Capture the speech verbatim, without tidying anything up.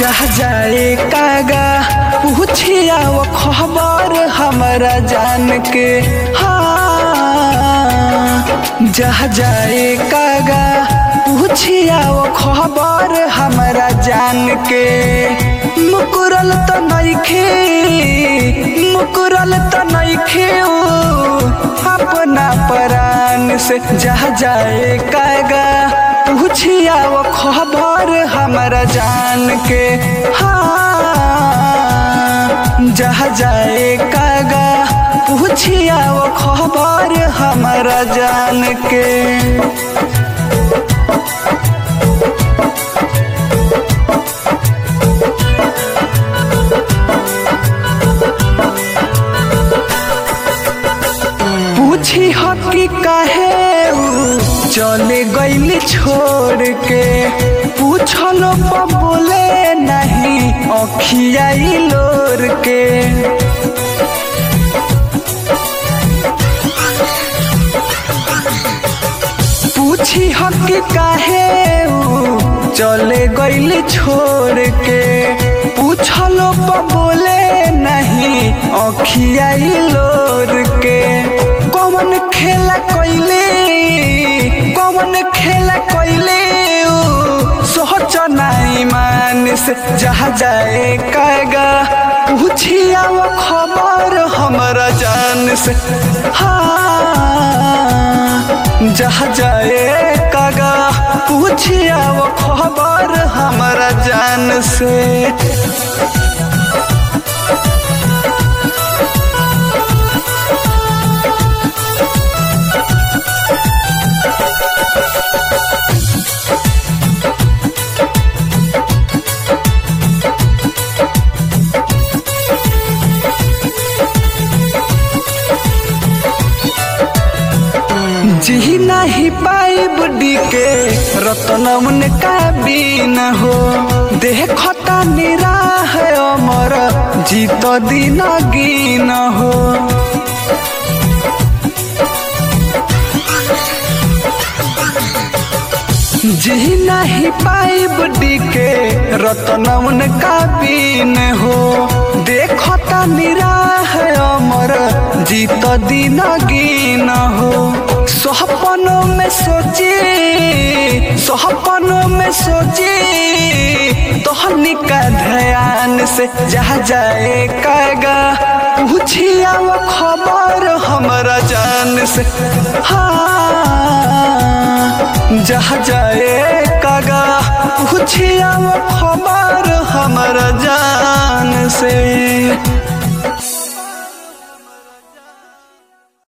जहाँ जाए कागा पूछिया वो खबर हमारा जान के। हाँ जहाँ जाए कागा पूछिया वो खबर हमारा जान के। मुकुरल तो नइखे मुकुरल तो नइखे अपना परान से। जहाँ जाए कागा पूछिया वो खबर हमारा जान के। हाँ जहाँ जाए कागा पूछिया वो खबर हमारा जान के। पूछी हकी काहे चले गईली छोड़ के। पूछलो पर बोले नहीं अखियाई लोर के। पूछी हकी काहे चले गईली छोड़ के। पूछलो पर बोले नहीं अखियाई लोर के। कौन खेला कोइले कौन खेला कोइले सोच नहीं मान से। जहाँ जाए कागा पूछिया वो खबर हमारा जान से। हाँ जहाँ जाए कागा पूछिया वो खबर हमारा जान से। जी नहीं पाई बुढ़ी के रतनमुन का बीन हो। देखता निराह अमर जीत दिन गिन हो। जी नहीं पाई बुढ़ी के रतनमुन का बीन हो। देखता निराह अमर जीत दिन गिन हो। सपनों में सोचे सपनों में सोचे तोहनी का ध्यान से। जहाँ जाए कागा पूछिया वो खबर हमारा जान से। हाँ जहाँ जाए कागा पूछिया वो खबर हमारा जान से।